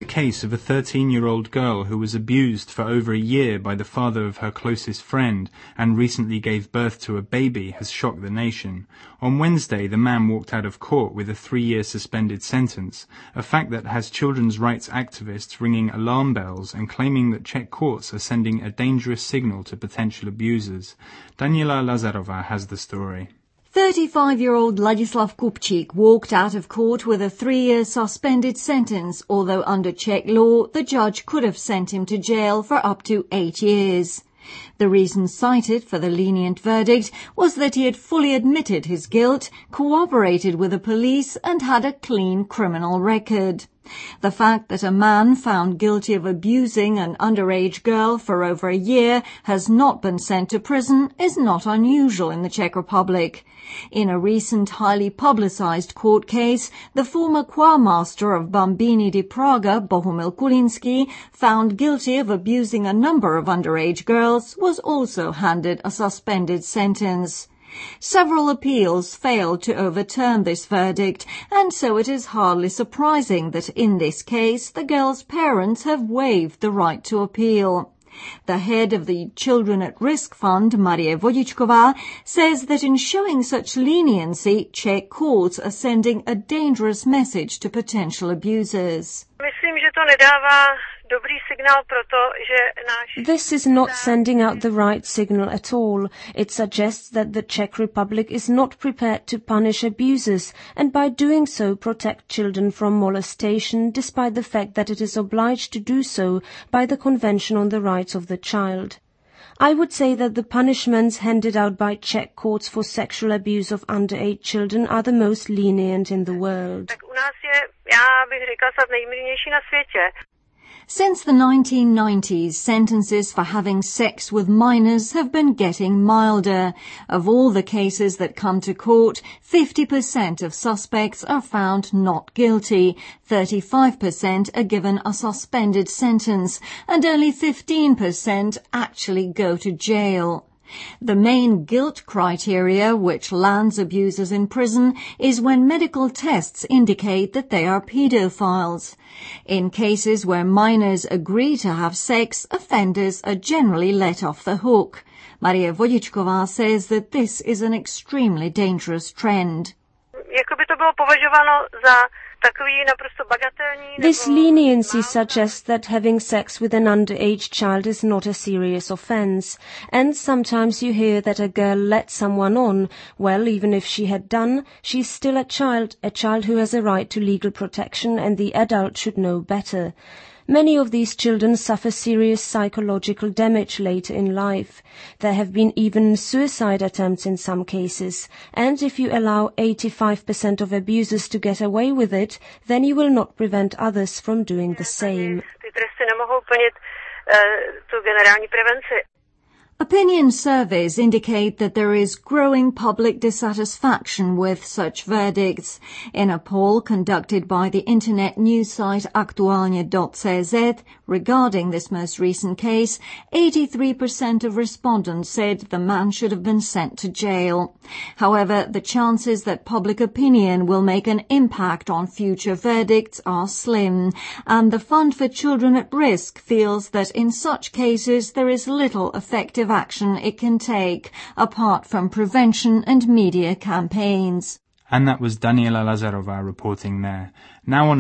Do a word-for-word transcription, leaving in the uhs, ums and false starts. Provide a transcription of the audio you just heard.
The case of a thirteen-year-old girl who was abused for over a year by the father of her closest friend and recently gave birth to a baby has shocked the nation. On Wednesday, the man walked out of court with a three-year suspended sentence, a fact that has children's rights activists ringing alarm bells and claiming that Czech courts are sending a dangerous signal to potential abusers. Daniela Lazarova has the story. thirty-five-year-old Ladislav Kupčík walked out of court with a three-year suspended sentence, although under Czech law, the judge could have sent him to jail for up to eight years. The reason cited for the lenient verdict was that he had fully admitted his guilt, cooperated with the police and had a clean criminal record. The fact that a man found guilty of abusing an underage girl for over a year has not been sent to prison is not unusual in the Czech Republic. In a recent highly publicized court case, the former choirmaster of Bambini di Praga, Bohumil Kulinský, found guilty of abusing a number of underage girls, was also handed a suspended sentence. Several appeals failed to overturn this verdict, and so it is hardly surprising that in this case the girl's parents have waived the right to appeal. The head of the Children at Risk Fund, Marie Vodičková, says that in showing such leniency, Czech courts are sending a dangerous message to potential abusers. This is not sending out the right signal at all. It suggests that the Czech Republic is not prepared to punish abusers and by doing so protect children from molestation, despite the fact that it is obliged to do so by the Convention on the Rights of the Child. I would say that the punishments handed out by Czech courts for sexual abuse of underage children are the most lenient in the world. Since the nineteen nineties, sentences for having sex with minors have been getting milder. Of all the cases that come to court, fifty percent of suspects are found not guilty, thirty-five percent are given a suspended sentence, and only fifteen percent actually go to jail. The main guilt criteria which lands abusers in prison is when medical tests indicate that they are paedophiles. In cases where minors agree to have sex, offenders are generally let off the hook. Maria Vodičková says that this is an extremely dangerous trend. This leniency suggests that having sex with an underage child is not a serious offence, and sometimes you hear that a girl let someone on. Well, even if she had done, she's still a child, a child who has a right to legal protection, and the adult should know better. Many of these children suffer serious psychological damage later in life. There have been even suicide attempts in some cases, and if you allow eighty-five percent of abusers to get away with it, then you will not prevent others from doing the same. Opinion surveys indicate that there is growing public dissatisfaction with such verdicts. In a poll conducted by the internet news site aktualne dot c z regarding this most recent case, eighty-three percent of respondents said the man should have been sent to jail. However, the chances that public opinion will make an impact on future verdicts are slim, and the Fund for Children at Risk feels that in such cases there is little effective action it can take, apart from prevention and media campaigns. And that was Daniela Lazarova reporting there. Now on